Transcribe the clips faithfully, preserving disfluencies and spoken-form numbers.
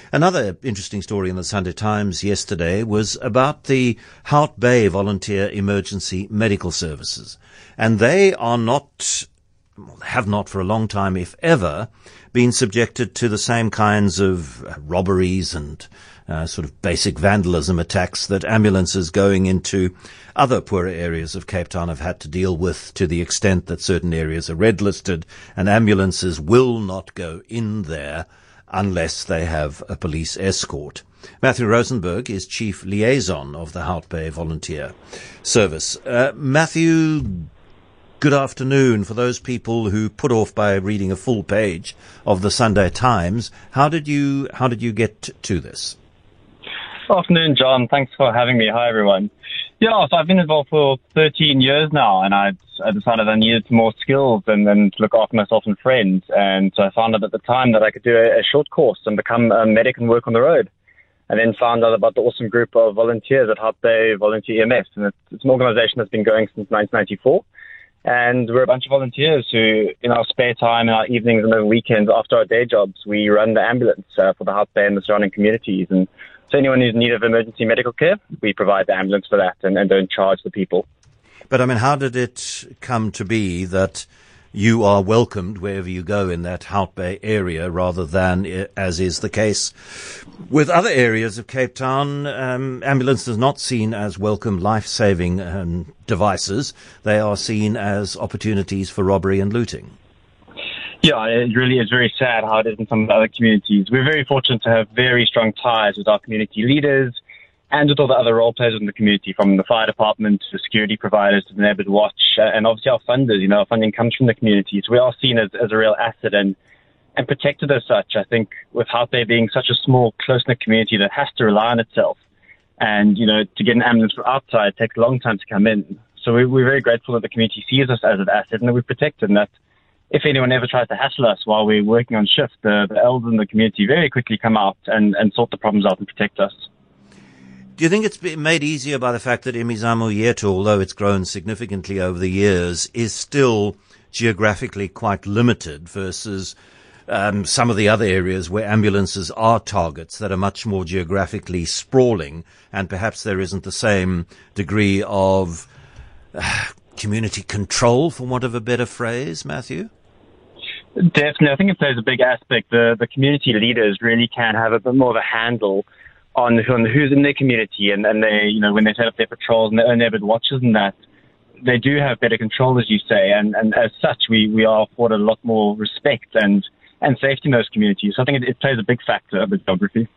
Another interesting story in the Sunday Times yesterday was about the Hout Bay Volunteer Emergency Medical Services. And they are not, have not for a long time, if ever, been subjected to the same kinds of robberies and uh, sort of basic vandalism attacks that ambulances going into other poorer areas of Cape Town have had to deal with, to the extent that certain areas are red listed and ambulances will not go in there unless they have a police escort. Matthew Rosenberg is Chief Liaison of the Hout Bay Volunteer Service. Uh, Matthew, good afternoon. For those people who put off by reading a full page of the Sunday Times, how did you how did you get to this? Afternoon, John. Thanks for having me. Hi, everyone. Yeah, so I've been involved for thirteen years now, and I, I decided I needed more skills and, and to look after myself and friends. And so I found out at the time that I could do a, a short course and become a medic and work on the road. And then found out about the awesome group of volunteers at Hout Bay Volunteer E M S. And it's, it's an organization that's been going since nineteen ninety-four. And we're a bunch of volunteers who, in our spare time, in our evenings and over weekends, after our day jobs, we run the ambulance uh, for the Hout Bay and the surrounding communities. And so anyone who's in need of emergency medical care, we provide the ambulance for that and, and don't charge the people. But, I mean, how did it come to be that you are welcomed wherever you go in that Hout Bay area rather than, as is the case with other areas of Cape Town, um, ambulances are not seen as welcome life-saving um, devices. They are seen as opportunities for robbery and looting. Yeah, it really is very sad how it is in some of the other communities. We're very fortunate to have very strong ties with our community leaders and with all the other role players in the community, from the fire department to security providers to the Neighbourhood Watch, uh, and obviously our funders. You know, our funding comes from the community, so we are seen as, as a real asset and, and protected as such. I think with Hout Bay being such a small, close-knit community that has to rely on itself, and, you know, to get an ambulance from outside takes a long time to come in. So we, we're very grateful that the community sees us as an asset and that we're protected, and that if anyone ever tries to hassle us while we're working on shift, the, the elders in the community very quickly come out and, and sort the problems out and protect us. Do you think it's been made easier by the fact that Imizamo Yethu, although it's grown significantly over the years, is still geographically quite limited versus um, some of the other areas where ambulances are targets that are much more geographically sprawling, and perhaps there isn't the same degree of uh, community control, for want of a better phrase, Matthew? Definitely. I think it plays a big aspect. The, the community leaders really can have a bit more of a handle on, on who's in their community, and, and they, you know, when they set up their patrols and their own neighborhood watches and that, they do have better control, as you say, and, and as such, we, we are afforded a lot more respect and, and safety in those communities. So I think it, it plays a big factor of the geography.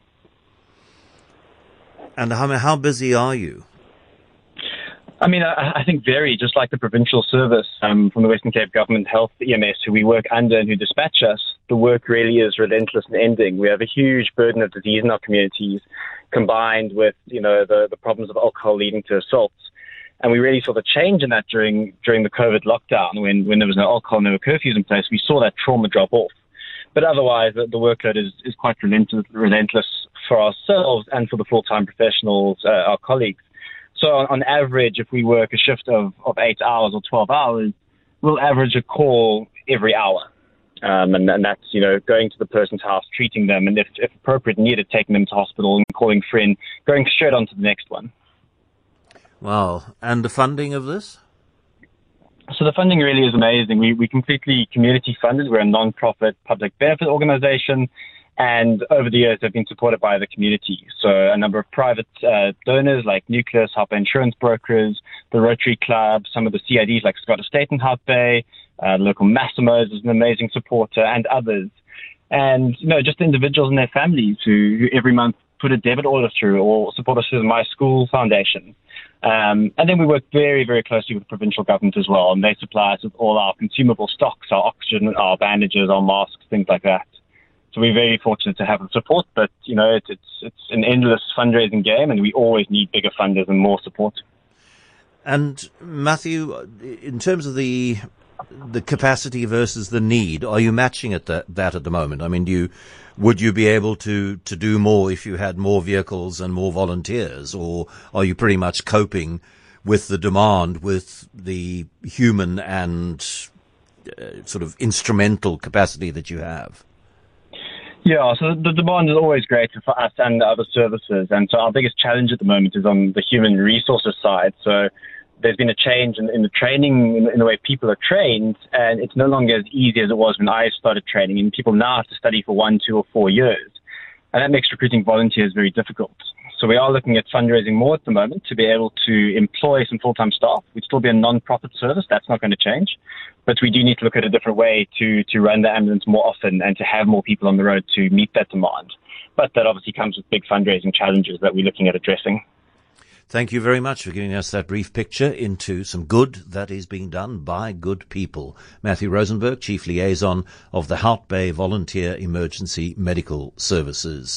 And how, how busy are you? I mean, I, I think very, just like the provincial service um, from the Western Cape Government Health E M S, who we work under and who dispatch us, the work really is relentless and ending. We have a huge burden of disease in our communities, combined with, you know, the, the problems of alcohol leading to assaults. And we really saw the change in that during during the COVID lockdown, when, when there was no alcohol, no curfews in place. We saw that trauma drop off. But otherwise, the, the workload is, is quite relentless, relentless for ourselves and for the full-time professionals, uh, our colleagues. So on, on average, if we work a shift of, of eight hours or twelve hours, we'll average a call every hour. Um, and, and that's, you know, going to the person's house, treating them, and if, if appropriate, needed, taking them to hospital and calling a friend, going straight on to the next one. Wow. And the funding of this? So the funding really is amazing. We, we completely community funded. We're a non-profit public benefit organization. And over the years, they've been supported by the community. So a number of private uh, donors like Nucleus, Hout Bay Insurance Brokers, the Rotary Club, some of the C I Ds like Scott Estate and Hout Bay, uh, local Massimo's is an amazing supporter, and others. And, you know, just individuals and their families who, who every month put a debit order through or support us through the My School Foundation. Um, and then we work very, very closely with the provincial government as well. And they supply us with all our consumable stocks, our oxygen, our bandages, our masks, things like that. So we're very fortunate to have the support, but, you know, it's, it's it's an endless fundraising game, and we always need bigger funders and more support. And Matthew, in terms of the the capacity versus the need, are you matching at that, that at the moment? I mean, do you, would you be able to, to do more if you had more vehicles and more volunteers, or are you pretty much coping with the demand with the human and uh, sort of instrumental capacity that you have? Yeah, so the demand is always greater for us and the other services. And so our biggest challenge at the moment is on the human resources side. So there's been a change in, in the training, in, in the way people are trained, and it's no longer as easy as it was when I started training. And people now have to study for one, two, or four years. And that makes recruiting volunteers very difficult. So we are looking at fundraising more at the moment to be able to employ some full-time staff. We'd still be a non-profit service. That's not going to change. But we do need to look at a different way to, to run the ambulance more often and to have more people on the road to meet that demand. But that obviously comes with big fundraising challenges that we're looking at addressing. Thank you very much for giving us that brief picture into some good that is being done by good people. Matthew Rosenberg, Chief Liaison of the Hout Bay Volunteer Emergency Medical Services.